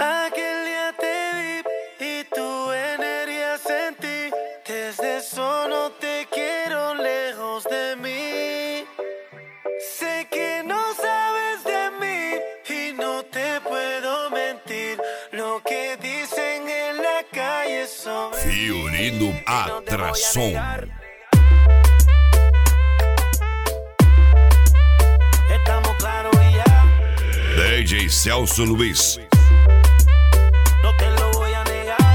Aquel día te vi y tu energía sentí. Desde eso no te quiero lejos de mí. Sé que no sabes de mí y no te puedo mentir. Lo que dicen en la calle sobre Fiorino Atração. Estamos claros y ya. DJ Celso Luiz. No te lo voy a negar.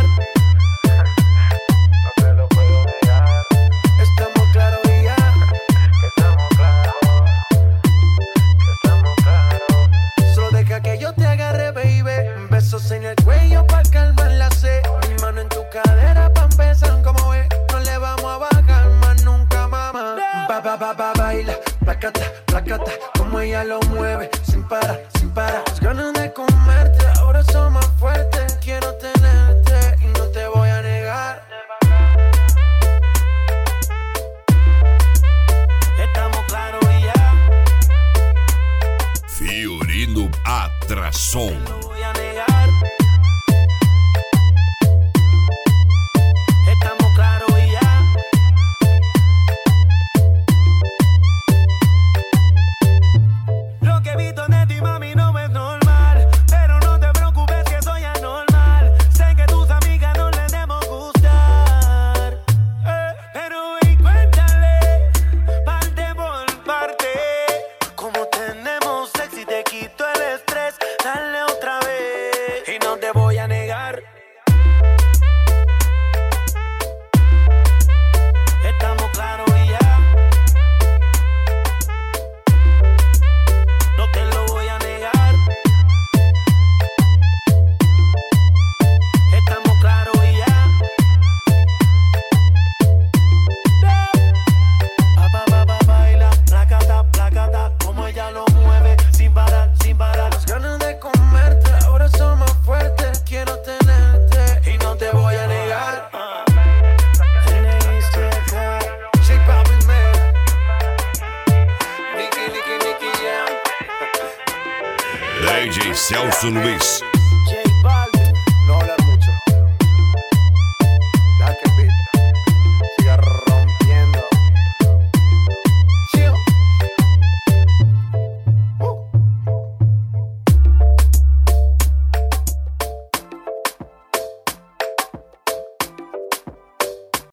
No te lo puedo negar. Estamos claros y ya. Estamos claros. Estamos claros. Solo deja que yo te agarre, baby. Besos en el cuello pa' calmar la sed. Mi mano en tu cadera pa' empezar, como ves. No le vamos a bajar más nunca, mamá. Baila, placata, placata. Como ella lo mueve, sin parar, sin parar. Las ganas de comerte, ahora son más fuertes. Quiero tenerte y no te voy a negar. Estamos claros y ya. Fiorino Atração. No voy a negar. Estamos claros y ya. Lo que he visto de ti, mami, no es normal. Pero no te preocupes que soy anormal. Sé que tus amigas no les debemos gustar. Pero y cuéntale, parte por parte. Como tenemos sexy, te quito el estrés. Dale otra vez y no te voy a negar. Estamos claros y ya. No te lo voy a negar. Estamos claros y ya. Baila, placata, como ella lo mueve, sin parar, sin parar. Las ganas de comerte, ahora son más fuertes. Quiero tenerte y no te voy a negar. DJ Celso Luiz.